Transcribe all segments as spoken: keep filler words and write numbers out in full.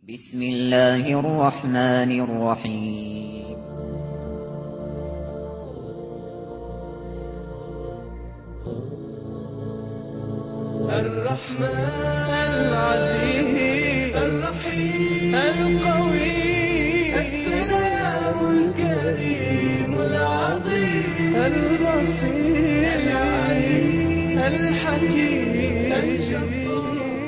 بسم الله الرحمن الرحيم. الرحمن العزيز الرحيم القوي السلام الكريم العظيم البصير العليم الحكيم الجبار.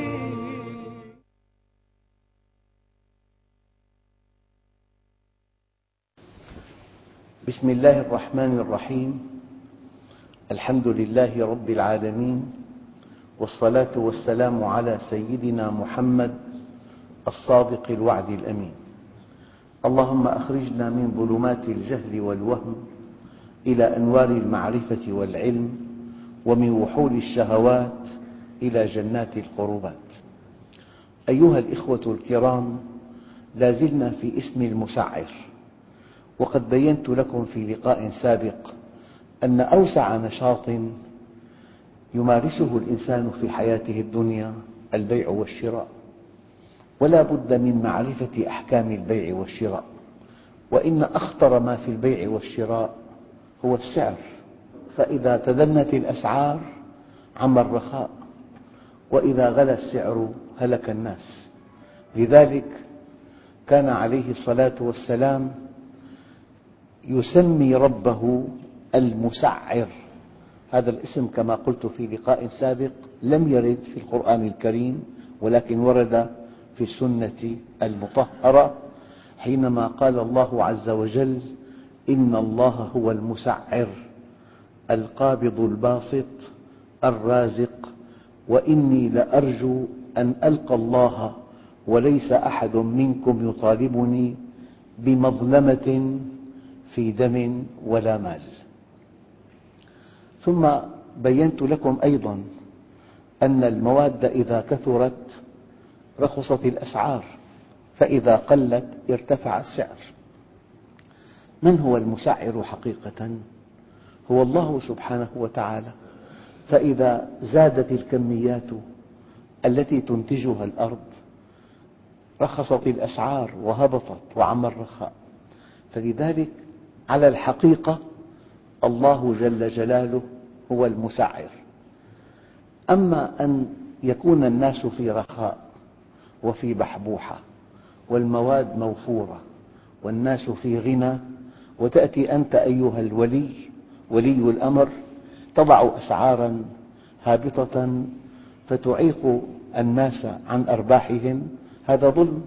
بسم الله الرحمن الرحيم. الحمد لله رب العالمين، والصلاة والسلام على سيدنا محمد الصادق الوعد الأمين. اللهم أخرجنا من ظلمات الجهل والوهم إلى أنوار المعرفة والعلم، ومن وحول الشهوات إلى جنات القربات. أيها الإخوة الكرام، لا زلنا في اسم المسعر، وقد بينت لكم في لقاء سابق أن أوسع نشاط يمارسه الإنسان في حياته الدنيا البيع والشراء، ولا بد من معرفة أحكام البيع والشراء. وإن أخطر ما في البيع والشراء هو السعر، فإذا تدنت الأسعار عم الرخاء، وإذا غلا السعر هلك الناس. لذلك كان عليه الصلاة والسلام يسمي ربه المسعر. هذا الاسم كما قلت في لقاء سابق لم يرد في القرآن الكريم، ولكن ورد في السنة المطهرة حينما قال الله عز وجل: إن الله هو المسعر القابض الباسط الرازق، وإني لأرجو أن ألقى الله وليس أحد منكم يطالبني بمظلمة في دم ولا مال. ثم بينت لكم أيضا أن المواد إذا كثرت رخصت الأسعار، فإذا قلت ارتفع السعر. من هو المسعر حقيقة؟ هو الله سبحانه وتعالى. فإذا زادت الكميات التي تنتجها الأرض رخصت الأسعار وهبطت وعم الرخاء. فلذلك على الحقيقة الله جل جلاله هو المسعر. أما أن يكون الناس في رخاء وفي بحبوحة والمواد موفورة والناس في غنى، وتأتي أنت أيها الولي ولي الأمر تضع أسعاراً هابطة فتعيق الناس عن أرباحهم، هذا ظلم.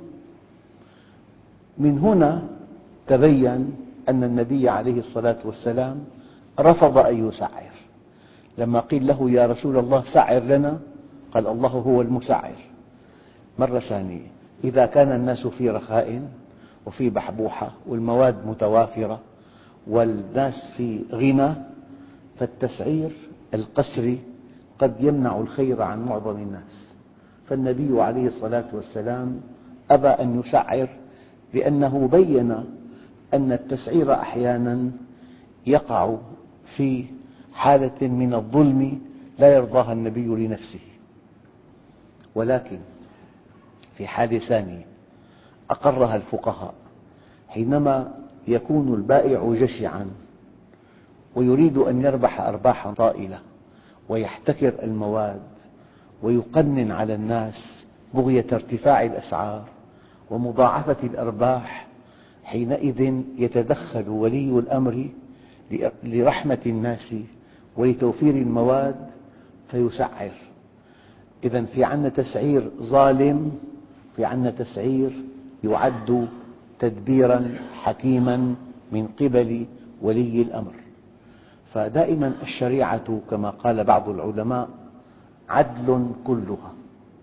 من هنا تبين أن النبي عليه الصلاة والسلام رفض أن يسعر. لما قيل له: يا رسول الله سعر لنا، قال: الله هو المسعر. مرة ثانية، إذا كان الناس في رخاء وفي بحبوحة والمواد متوافرة والناس في غنى، فالتسعير القسري قد يمنع الخير عن معظم الناس. فالنبي عليه الصلاة والسلام أبى أن يسعر، لأنه بين أن التسعير أحياناً يقع في حالة من الظلم لا يرضاها النبي لنفسه. ولكن في حالة ثانية أقرها الفقهاء، حينما يكون البائع جشعاً ويريد أن يربح أرباحاً طائلة ويحتكر المواد ويقنن على الناس بغية ارتفاع الأسعار ومضاعفة الأرباح، حينئذ يتدخل ولي الأمر لرحمة الناس ولتوفير المواد فيسعر. إذن في عندنا تسعير ظالم، في عندنا تسعير يعد تدبيراً حكيماً من قبل ولي الأمر. فدائماً الشريعة كما قال بعض العلماء عدل كلها،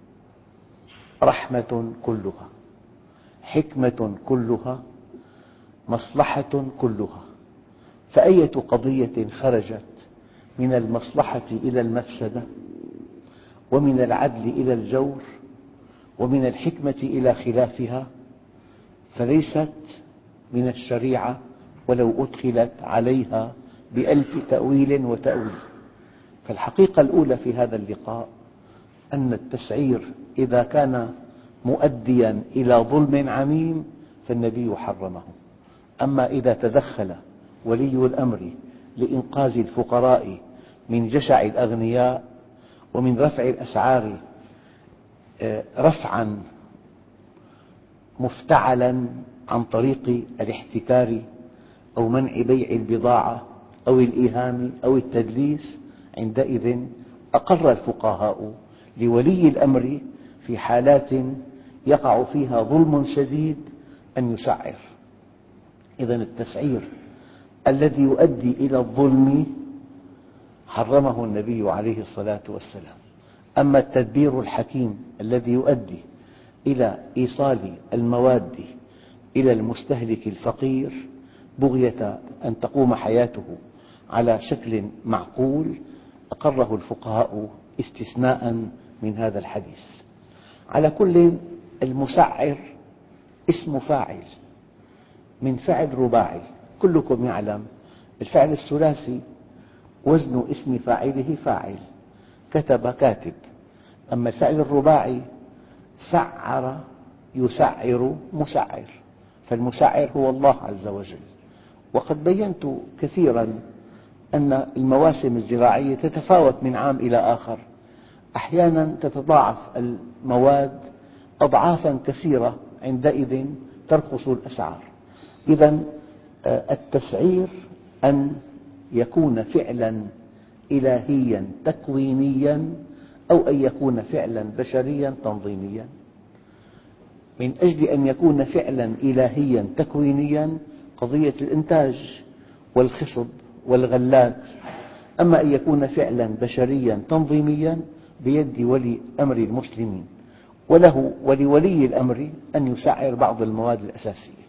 رحمة كلها، حكمة كلها، مصلحة كلها. فأية قضية خرجت من المصلحة إلى المفسدة، ومن العدل إلى الجور، ومن الحكمة إلى خلافها، فليست من الشريعة ولو أدخلت عليها بألف تأويل وتأويل. فالحقيقة الأولى في هذا اللقاء أن التسعير إذا كان مؤديا إلى ظلم عميم فالنبي حرمه. أما إذا تدخل ولي الأمر لإنقاذ الفقراء من جشع الأغنياء ومن رفع الأسعار رفعا مفتعلا عن طريق الاحتكار أو منع بيع البضاعة أو الإيهام أو التدليس، عندئذ أقر الفقهاء لولي الأمر في حالات يقع فيها ظلم شديد أن يسعر. إذن التسعير الذي يؤدي إلى الظلم حرمه النبي عليه الصلاة والسلام. أما التدبير الحكيم الذي يؤدي إلى إيصال المواد إلى المستهلك الفقير بغية أن تقوم حياته على شكل معقول أقره الفقهاء استثناء من هذا الحديث. على كل، المسعر اسم فاعل من فعل رباعي. كلكم يعلم الفعل الثلاثي وزن اسم فاعله فاعل، كتب كاتب. أما الفعل الرباعي سعر يسعر مسعر، فالمسعر هو الله عز وجل. وقد بينت كثيرا أن المواسم الزراعية تتفاوت من عام إلى آخر، أحيانا تتضاعف المواد أضعافا كثيرة، عندئذ ترخص الأسعار. إذن التسعير أن يكون فعلا إلهيا تكوينيا أو أن يكون فعلا بشريا تنظيميا. من أجل أن يكون فعلا إلهيا تكوينيا قضية الإنتاج والخصب والغلات. أما أن يكون فعلا بشريا تنظيميا بيد ولي أمر المسلمين، وله ولولي الأمر أن يسعر بعض المواد الأساسية.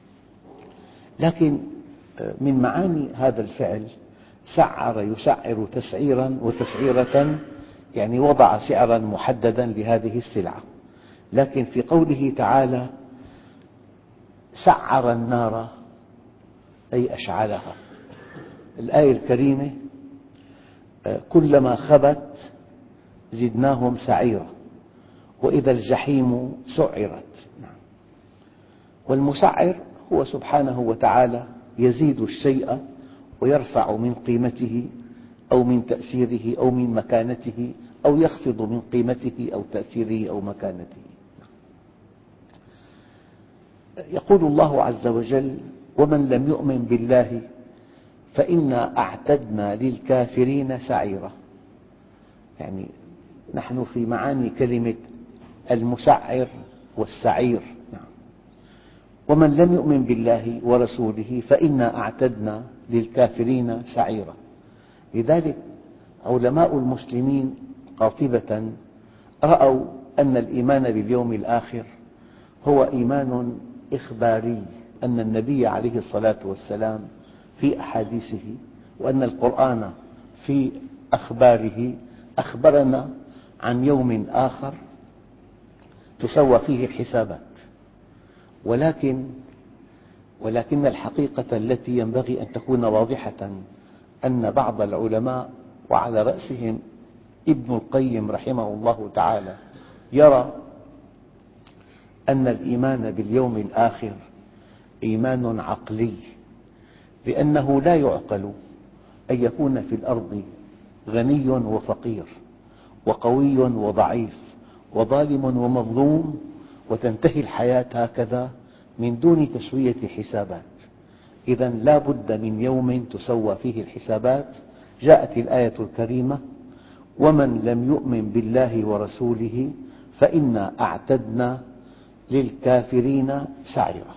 لكن من معاني هذا الفعل سعر يسعر تسعيرا وتسعيرة، يعني وضع سعرا محددا لهذه السلعة. لكن في قوله تعالى سعر النار أي أشعلها، الآية الكريمة كلما خبت زدناهم سعيرا وإذا الجحيم سعرت. والمسعر هو سبحانه وتعالى يزيد الشيء ويرفع من قيمته أو من تأثيره أو من مكانته، أو يخفض من قيمته أو تأثيره أو مكانته. يقول الله عز وجل ومن لم يؤمن بالله فإنا أعتدنا للكافرين سعيرا. يعني نحن في معاني كلمة المسعر والسعير. ومن لم يؤمن بالله ورسوله فإنا أعتدنا للكافرين سعيرا. لذلك علماء المسلمين قاطبة رأوا أن الإيمان باليوم الآخر هو إيمان إخباري، أن النبي عليه الصلاة والسلام في أحاديثه وأن القرآن في أخباره أخبرنا عن يوم آخر تسوى فيه الحسابات. ولكن ولكن الحقيقة التي ينبغي أن تكون واضحة أن بعض العلماء وعلى رأسهم ابن القيم رحمه الله تعالى يرى أن الإيمان باليوم الآخر إيمان عقلي، لأنه لا يعقل أن يكون في الأرض غني وفقير وقوي وضعيف وظالم ومظلوم وتنتهي الحياة هكذا من دون تسوية حسابات. إذن لا بد من يوم تسوى فيه الحسابات. جاءت الآية الكريمة ومن لم يؤمن بالله ورسوله فإنا أعتدنا للكافرين سعيرا.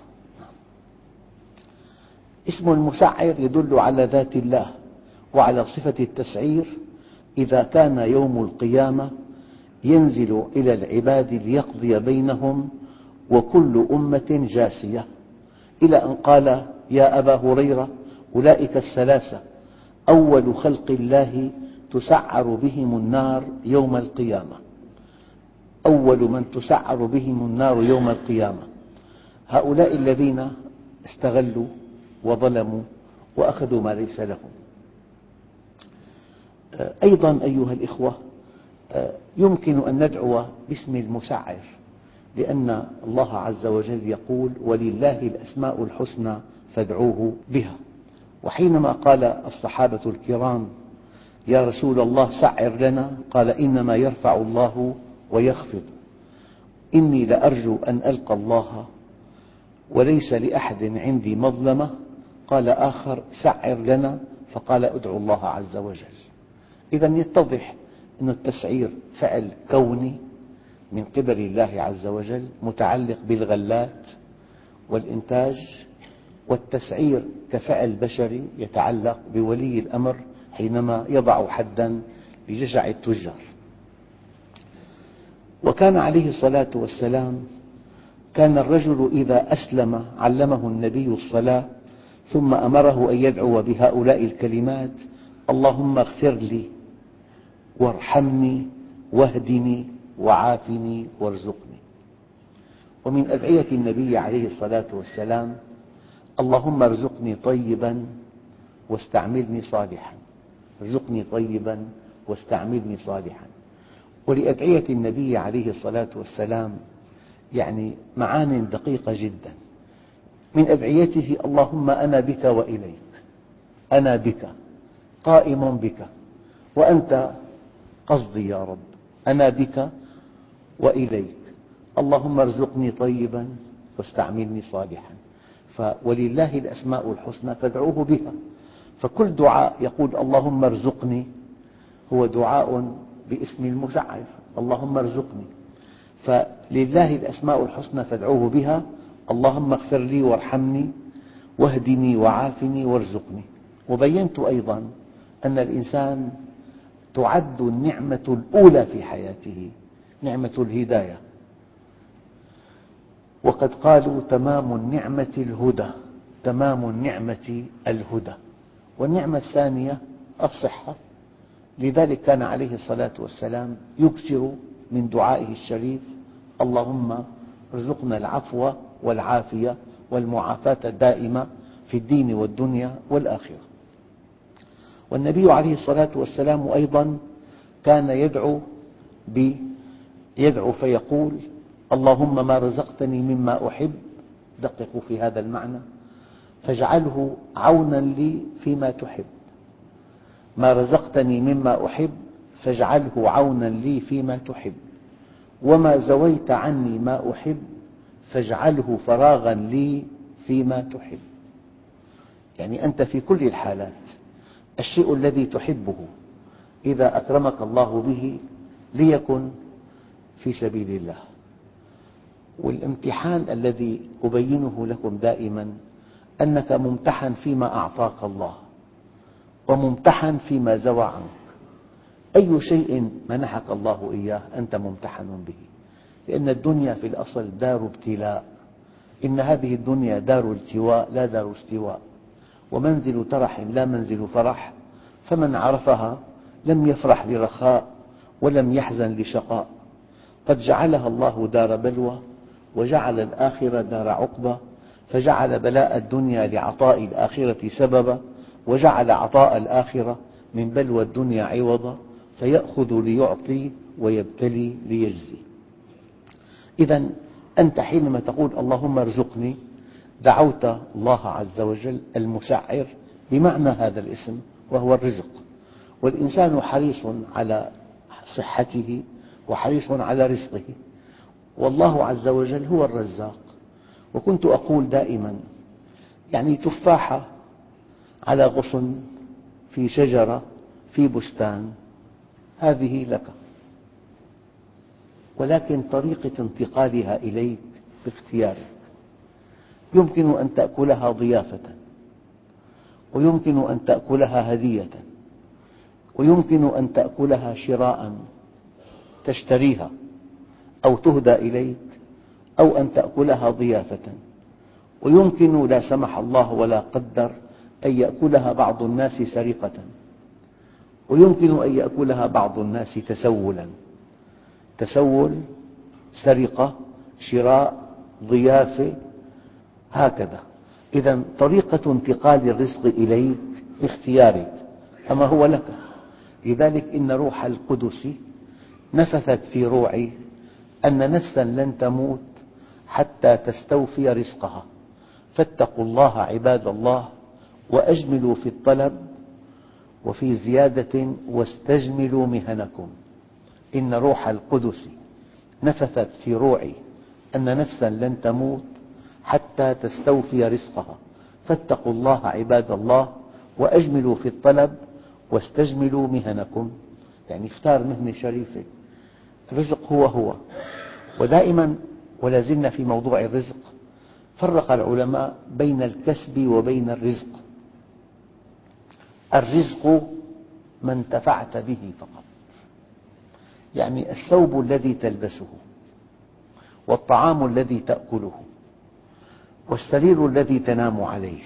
اسم المسعر يدل على ذات الله وعلى صفة التسعير. إذا كان يوم القيامة ينزل إلى العباد ليقضي بينهم وكل أمة جاثية، إلى أن قال يا أبا هريرة أولئك الثلاثة أول خلق الله تسعر بهم النار يوم القيامة. أول من تسعر بهم النار يوم القيامة هؤلاء الذين استغلوا وظلموا وأخذوا ما ليس لهم. أيضا أيها الإخوة يمكن أن ندعو باسم المسعر لأن الله عز وجل يقول: ولله الأسماء الحسنى فادعوه بها. وحينما قال الصحابة الكرام: يا رسول الله سعر لنا، قال: إنما يرفع الله ويخفض، إني لأرجو أن ألقى الله وليس لأحد عندي مظلمة. قال آخر: سعر لنا، فقال: ادعوا الله عز وجل. إذا يتضح أن التسعير فعل كوني من قبل الله عز وجل متعلق بالغلات والإنتاج، والتسعير كفعل بشري يتعلق بولي الأمر حينما يضع حداً لجشع التجار. وكان عليه الصلاة والسلام كان الرجل إذا أسلم علمه النبي الصلاة، ثم أمره أن يدعو بهؤلاء الكلمات: اللهم اغفر لي وارحمني واهدني وعافني وارزقني. ومن أدعية النبي عليه الصلاة والسلام: اللهم ارزقني طيبا واستعملني صالحا، ارزقني طيبا واستعملني صالحا. ولأدعية النبي عليه الصلاة والسلام يعني معان دقيقة جدا. من أدعيته: اللهم أنا بك وإليك، أنا بك قائم بك وأنت قصدي يا رب، أنا بك وإليك، اللهم ارزقني طيبا واستعملني صالحا. ولله الأسماء الحسنى فادعوه بها. فكل دعاء يقول اللهم ارزقني هو دعاء باسم المسعر، اللهم ارزقني. فلله الأسماء الحسنى فادعوه بها، اللهم اغفر لي وارحمني واهدني وعافني وارزقني. وبينت أيضا أن الإنسان تعد النعمة الأولى في حياته نعمة الهداية، وقد قالوا: تمام النعمة الهدى، تمام النعمة الهدى. والنعمة الثانية الصحة. لذلك كان عليه الصلاة والسلام يكثر من دعائه الشريف: اللهم ارزقنا العفو والعافية والمعافاة الدائمة في الدين والدنيا والآخرة. والنبي عليه الصلاة والسلام أيضا كان يدعو يدعو فيقول: اللهم ما رزقتني مما أحب، دققوا في هذا المعنى، فاجعله عونا لي فيما تحب. ما رزقتني مما أحب فاجعله عونا لي فيما تحب، وما زويت عني ما أحب فاجعله فراغا لي فيما تحب. يعني أنت في كل الحالات الشيء الذي تحبه إذا أكرمك الله به ليكن في سبيل الله. والامتحان الذي أبينه لكم دائما أنك ممتحن فيما أعطاك الله، وممتحن فيما زوى عنك. أي شيء منحك الله إياه أنت ممتحن به، لأن الدنيا في الأصل دار ابتلاء. إن هذه الدنيا دار التواء لا دار استواء، ومنزل ترح لا منزل فرح، فمن عرفها لم يفرح لرخاء ولم يحزن لشقاء. قد جعلها الله دار بلوى وجعل الآخرة دار عقبى، فجعل بلاء الدنيا لعطاء الآخرة سببا، وجعل عطاء الآخرة من بلوى الدنيا عوضا، فيأخذ ليعطي ويبتلي ليجزي. إذا أنت حينما تقول اللهم ارزقني دعوت الله عز وجل المسعر بمعنى هذا الاسم وهو الرزق. والإنسان حريص على صحته وحريص على رزقه، والله عز وجل هو الرزاق. وكنت أقول دائما يعني تفاحة على غصن في شجرة في بستان هذه لك، ولكن طريقة انتقالها إليك باختيارك. يمكن أن تأكلها ضيافة، ويمكن أن تأكلها هدية، ويمكن أن تأكلها شراء تشتريها أو تهدى إليك، أو أن تأكلها ضيافة، ويمكن لا سمح الله ولا قدر أن يأكلها بعض الناس سرقة، ويمكن أن يأكلها بعض الناس تسولا. تسول، سرقة، شراء، ضيافة، هكذا. إذا طريقة انتقال الرزق إليك باختيارك، أما هو لك. لذلك إن روح القدس نفثت في روعي أن نفسا لن تموت حتى تستوفي رزقها، فاتقوا الله عباد الله وأجملوا في الطلب، وفي زيادة واستجملوا مهنكم، إن روح القدس نفثت في روعي أن نفسا لن تموت حتى تستوفي رزقها، فاتقوا الله عباد الله وأجملوا في الطلب واستجملوا مهنكم. يعني اختار مهنة شريفة. الرزق هو هو. ودائما ولا زلنا في موضوع الرزق، فرق العلماء بين الكسب وبين الرزق. الرزق ما انتفعت به فقط، يعني الثوب الذي تلبسه، والطعام الذي تأكله، والسرير الذي تنام عليه،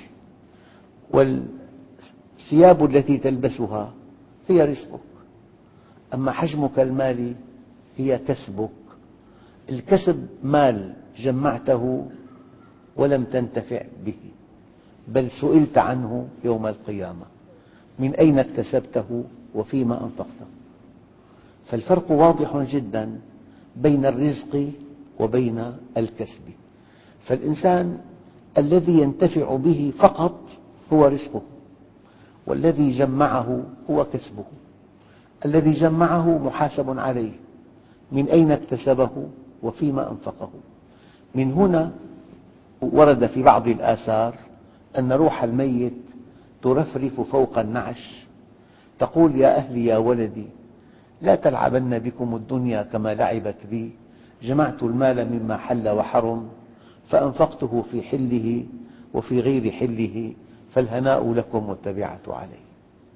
والثياب التي تلبسها هي رزقك. أما حجمك المالي هي كسبك. الكسب مال جمعته ولم تنتفع به، بل سئلت عنه يوم القيامة: من أين اكتسبته وفيما أنفقته؟ فالفرق واضح جدا بين الرزق وبين الكسب. فالإنسان الذي ينتفع به فقط هو رزقه، والذي جمعه هو كسبه. الذي جمعه محاسب عليه، من أين اكتسبه وفيما أنفقه. من هنا ورد في بعض الآثار أن روح الميت ترفرف فوق النعش تقول: يا أهلي يا ولدي، لا تلعبن بكم الدنيا كما لعبت بي، جمعت المال مما حل وحرم فأنفقته في حله وفي غير حله، فالهناء لكم والتبعة عليه.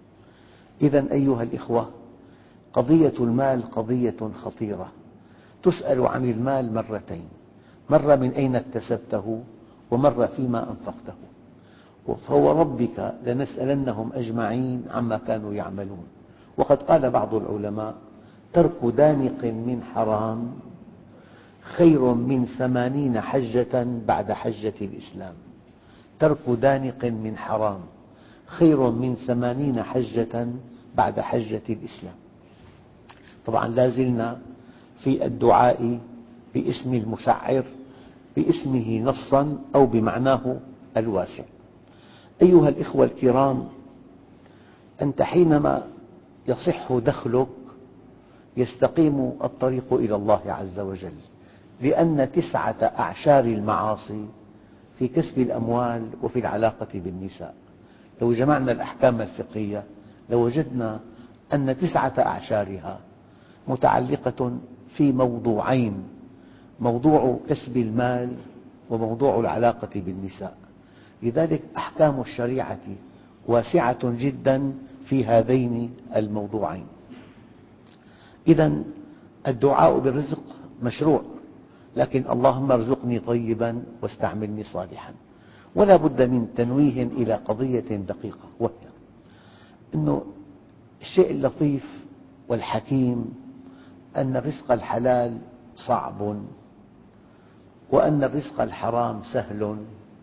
إذا أيها الإخوة، قضية المال قضية خطيرة. تسأل عن المال مرتين: مرة من أين اكتسبته، ومرة فيما أنفقته. فوربك لنسألنهم أجمعين عما كانوا يعملون. وقد قال بعض العلماء: ترك دانق من حرام خير من ثمانين حجة بعد حجة الإسلام. ترك دانق من حرام خير من ثمانين حجة بعد حجة الإسلام. طبعا لا زلنا في الدعاء باسم المسعر، باسمه نصا أو بمعناه الواسع. أيها الإخوة الكرام، أنت حينما يصح دخلك يستقيم الطريق إلى الله عز وجل، لأن تسعة أعشار المعاصي في كسب الأموال وفي العلاقة بالنساء. لو جمعنا الأحكام الفقهية لوجدنا أن تسعة أعشارها متعلقة في موضوعين: موضوع كسب المال وموضوع العلاقة بالنساء. لذلك أحكام الشريعة واسعة جدا في هذين الموضوعين. إذا الدعاء بالرزق مشروع، لكن اللهم ارزقني طيبا واستعملني صالحا. ولا بد من تنويه إلى قضية دقيقة، وهي أن الشيء اللطيف والحكيم أن الرزق الحلال صعب، وأن الرزق الحرام سهل.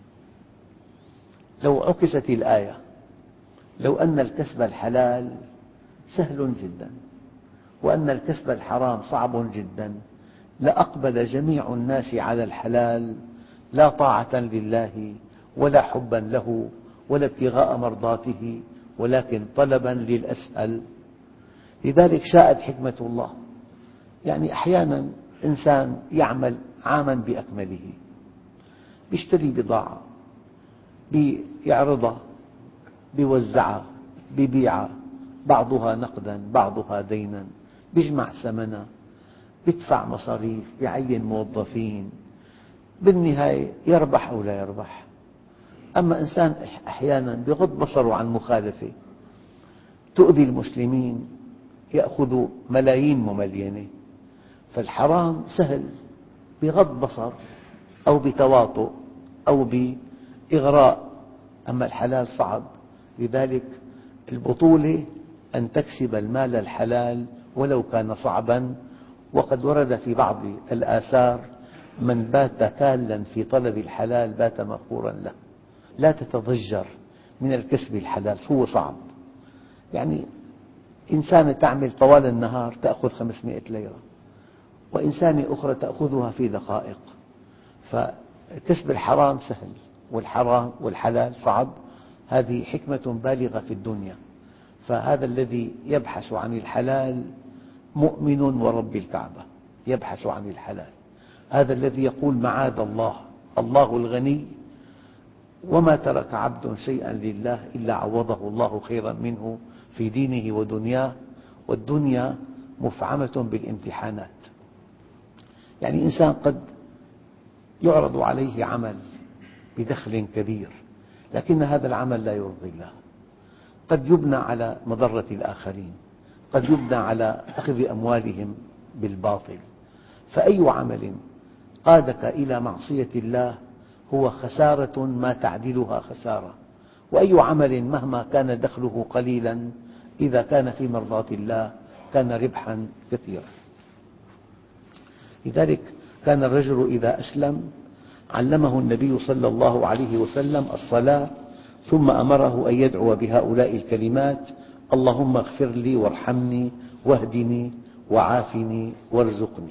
لو عكست الآية، لو أن الكسب الحلال سهل جدا وأن الكسب الحرام صعب جدا، لأقبل جميع الناس على الحلال، لا طاعة لله ولا حبا له ولا ابتغاء مرضاته، ولكن طلبا للأسهل. لذلك شاءت حكمة الله. يعني أحيانا إنسان يعمل عاما بأكمله، يشتري بضاعة، يعرضها، يوزعها، يبيعها، بعضها نقدا بعضها دينا، يجمع ثمنها، يدفع مصاريف، يعين موظفين، بالنهاية يربح أو لا يربح. أما إنسان أحيانا يغض بصره عن مخالفة تؤذي المسلمين، يأخذ ملايين مملينة. فالحرام سهل بغض بصر أو بتواطؤ أو بإغراء، أما الحلال صعب. لذلك البطولة أن تكسب المال الحلال ولو كان صعبا. وقد ورد في بعض الآثار: من بات كالا في طلب الحلال بات مغفورا له. لا تتضجر من الكسب الحلال، هو صعب. يعني إنسانة تعمل طوال النهار تأخذ خمسمئة ليرة، وإنسانة أخرى تأخذها في دقائق. فكسب الحرام سهل والحرام والحلال صعب، هذه حكمة بالغة في الدنيا. فهذا الذي يبحث عن الحلال مؤمن ورب الكعبة، يبحث عن الحلال. هذا الذي يقول معاذ الله، الله الغني وما ترك عبد شيئا لله إلا عوضه الله خيرا منه في دينه ودنياه، والدنيا مفعمة بالامتحانات. يعني إنسان قد يعرض عليه عمل بدخل كبير، لكن هذا العمل لا يرضي الله، قد يبنى على مضرة الآخرين، قد يبنى على أخذ أموالهم بالباطل. فأي عمل قادك إلى معصية الله هو خسارة ما تعدلها خسارة، وأي عمل مهما كان دخله قليلا إذا كان في مرضاة الله كان ربحا كثيرا. لذلك كان الرجل إذا أسلم علمه النبي صلى الله عليه وسلم الصلاة، ثم أمره أن يدعو بهؤلاء الكلمات: اللهم اغفر لي وارحمني واهدني وعافني وارزقني.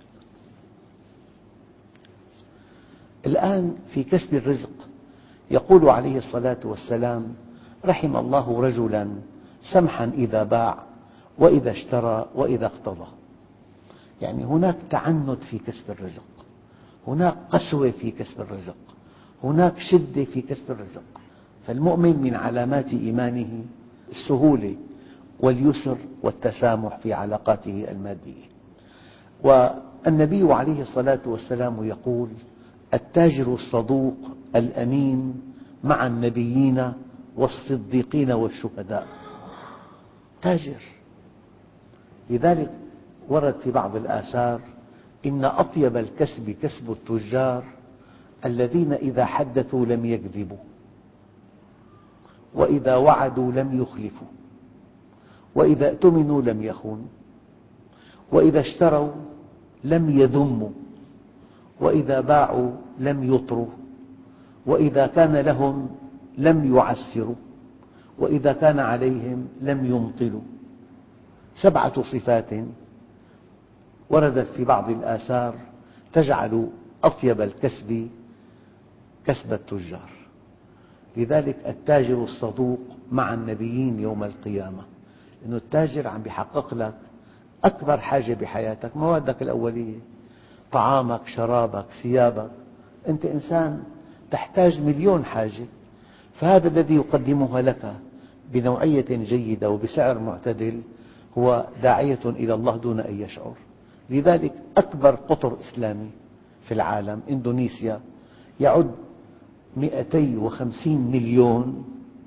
الآن في كسب الرزق يقول عليه الصلاة والسلام: رحم الله رجلا سمحا إذا باع وإذا اشترى وإذا اقتضى. يعني هناك تعنت في كسب الرزق، هناك قسوة في كسب الرزق، هناك شدة في كسب الرزق. فالمؤمن من علامات إيمانه السهولة واليسر والتسامح في علاقاته المادية. والنبي عليه الصلاة والسلام يقول: التاجر الصدوق الأمين مع النبيين والصديقين والشهداء. تاجر. لذلك ورد في بعض الآثار: إن أطيب الكسب كسب التجار الذين إذا حدثوا لم يكذبوا، وإذا وعدوا لم يخلفوا، وإذا اؤتمنوا لم يخونوا، وإذا اشتروا لم يذموا، وإذا باعوا لم يطروا، وإذا كان لهم لم يعسروا، وإذا كان عليهم لم يمطلوا. سبعة صفات وردت في بعض الآثار تجعل أطيب الكسب كسب التجار. لذلك التاجر الصدوق مع النبيين يوم القيامة، لأن التاجر عم يحقق لك أكبر حاجة بحياتك، موادك الأولية، طعامك، شرابك، ثيابك. أنت إنسان تحتاج مليون حاجة، فهذا الذي يقدمها لك بنوعية جيدة وبسعر معتدل هو داعية إلى الله دون أن يشعر. لذلك أكبر قطر إسلامي في العالم إندونيسيا يعد مئتي وخمسين مليون،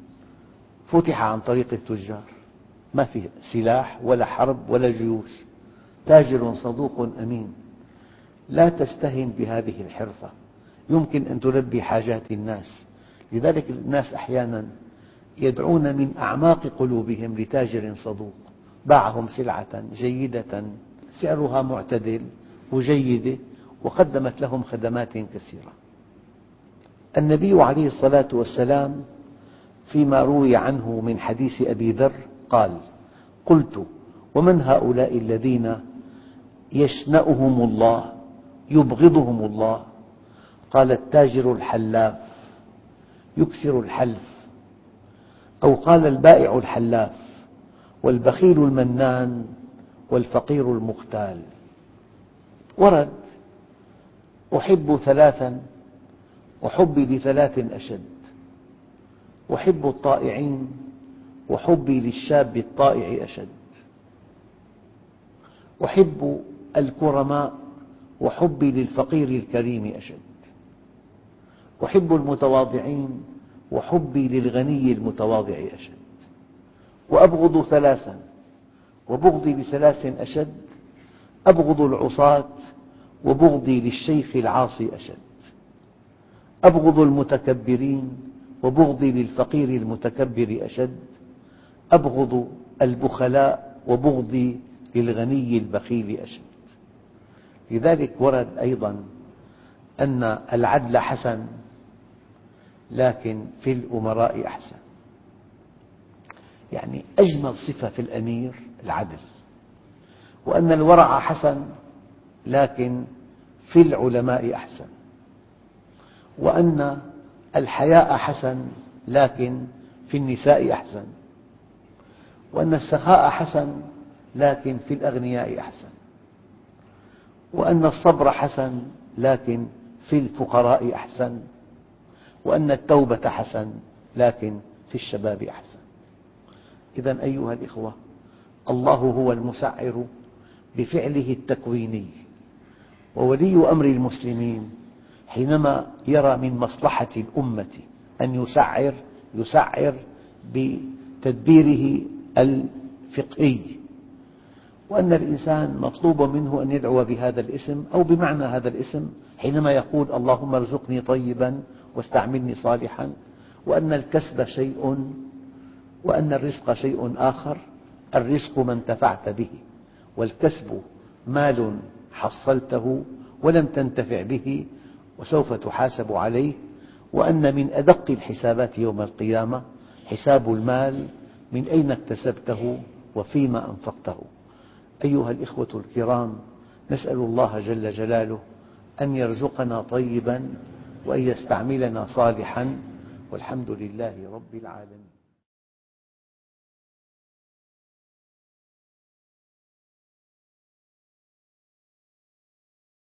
فتح عن طريق التجار، ما في سلاح ولا حرب ولا جيوش. تاجر صدوق أمين. لا تستهن بهذه الحرفة، يمكن أن تلبي حاجات الناس. لذلك الناس أحيانا يدعون من أعماق قلوبهم لتاجر صدوق باعهم سلعة جيدة سعرها معتدل وجيدة وقدمت لهم خدمات كثيرة. النبي عليه الصلاة والسلام فيما روي عنه من حديث أبي ذر قال: قلت: ومن هؤلاء الذين يشنأهم الله يبغضهم الله؟ قال: التاجر الحلاف يكثر الحلف، أو قال: البائع الحلاف، والبخيل المنان، والفقير المختال. ورد: أحب ثلاثا وحبي لثلاث أشد: أحب الطائعين وحبي للشاب الطائع أشد، أحب الكرماء وحبي للفقير الكريم أشد، أحب المتواضعين وحبي للغني المتواضع أشد، وأبغض ثلاثا وبغضي لثلاث أشد: أبغض العصاة وبغضي للشيخ العاصي أشد، أبغض المتكبرين وبغضي للفقير المتكبر أشد، أبغض البخلاء وبغضي للغني البخيل أشد. لذلك ورد أيضا أن العدل حسن، لكن في الأمراء أحسن. يعني أجمل صفة في الأمير العدل، وأن الورع حسن، لكن في العلماء أحسن، وأن الحياء حسن لكن في النساء أحسن، وأن السخاء حسن لكن في الأغنياء أحسن، وأن الصبر حسن لكن في الفقراء أحسن، وأن التوبة حسن لكن في الشباب أحسن. إذن أيها الإخوة، الله هو المسعر بفعله التكويني، وولي أمر المسلمين حينما يرى من مصلحة الأمة أن يسعر يسعر بتدبيره الفقهي، وأن الإنسان مطلوب منه أن يدعو بهذا الاسم أو بمعنى هذا الاسم حينما يقول اللهم ارزقني طيبا واستعملني صالحا، وأن الكسب شيء وأن الرزق شيء آخر. الرزق ما انتفعت به، والكسب مال حصلته ولم تنتفع به وسوف تحاسب عليه، وأن من أدق الحسابات يوم القيامة حساب المال، من أين اكتسبته وفيما أنفقته. أيها الإخوة الكرام، نسأل الله جل جلاله أن يرزقنا طيبا وأن يستعملنا صالحا، والحمد لله رب العالمين.